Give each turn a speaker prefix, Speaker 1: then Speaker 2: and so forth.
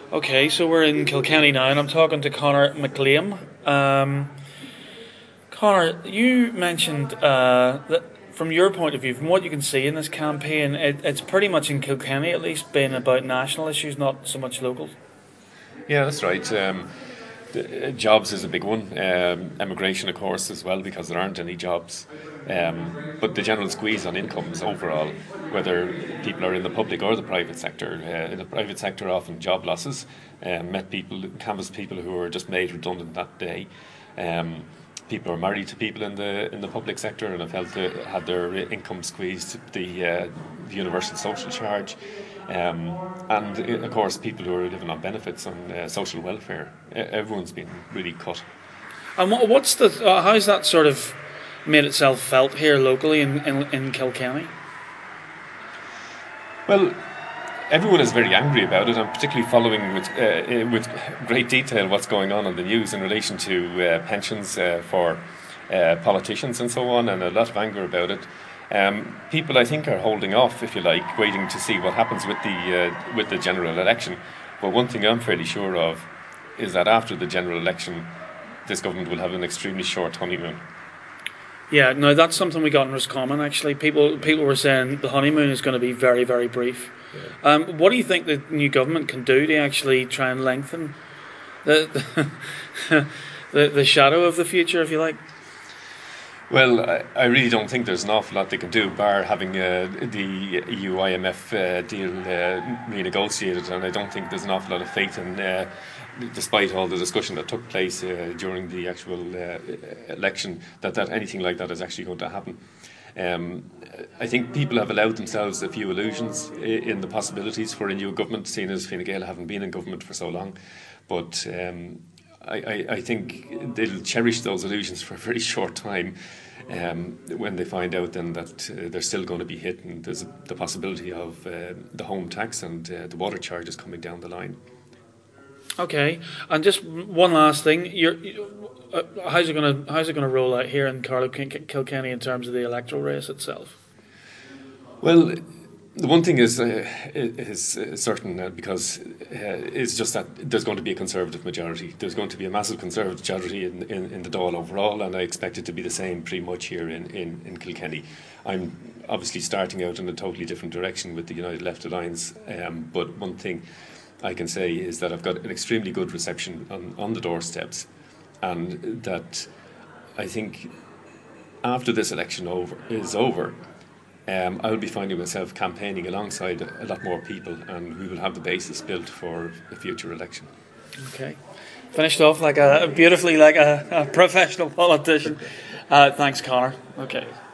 Speaker 1: Okay, so we're in Kilkenny now, and I'm talking to Conor McLean. Conor, you mentioned that from your point of view, from what you can see in this campaign, it's pretty much in Kilkenny at least been about national issues, not so much local.
Speaker 2: Yeah, that's right. Jobs is a big one. Immigration, of course, as well, because there aren't any jobs. But the general squeeze on incomes overall, whether people are in the public or the private sector. In the private sector, often job losses. Canvassed people who were just made redundant that day. People are married to people in the public sector and have had their income squeezed. The universal social charge. And of course, people who are living on benefits and social welfare, everyone's been really cut.
Speaker 1: And what's the how's that sort of made itself felt here locally in Kilkenny?
Speaker 2: Well, everyone is very angry about it, and particularly following with great detail what's going on the news in relation to pensions for politicians and so on, and a lot of anger about it. People, I think, are holding off, if you like, waiting to see what happens with the general election. But one thing I'm fairly sure of is that after the general election, this government will have an extremely short honeymoon.
Speaker 1: Yeah, no, that's something we got in Roscommon actually. People were saying the honeymoon is going to be very, very brief. Yeah. What do you think the new government can do to actually try and lengthen the the shadow of the future, if you like?
Speaker 2: Well, I really don't think there's an awful lot they can do, bar having the EU-IMF deal renegotiated, and I don't think there's an awful lot of faith in, despite all the discussion that took place during the actual election, that anything like that is actually going to happen. I think people have allowed themselves a few illusions in the possibilities for a new government, seeing as Fine Gael haven't been in government for so long, but I think they'll cherish those illusions for a very short time when they find out then that they're still going to be hit, and there's the possibility of the home tax and the water charges coming down the line.
Speaker 1: Okay, and just one last thing: how's it going to roll out here in Carlow Kilkenny in terms of the electoral race itself?
Speaker 2: Well, the one thing is certain, because it's just that there's going to be a Conservative majority. There's going to be a massive Conservative majority in the Dáil overall, and I expect it to be the same pretty much here in Kilkenny. I'm obviously starting out in a totally different direction with the United Left Alliance, but one thing I can say is that I've got an extremely good reception on the doorsteps, and that I think after this election is over, I'll be finding myself campaigning alongside a lot more people, and we will have the basis built for a future election.
Speaker 1: Okay, finished off beautifully like a professional politician. Thanks, Conor. Okay.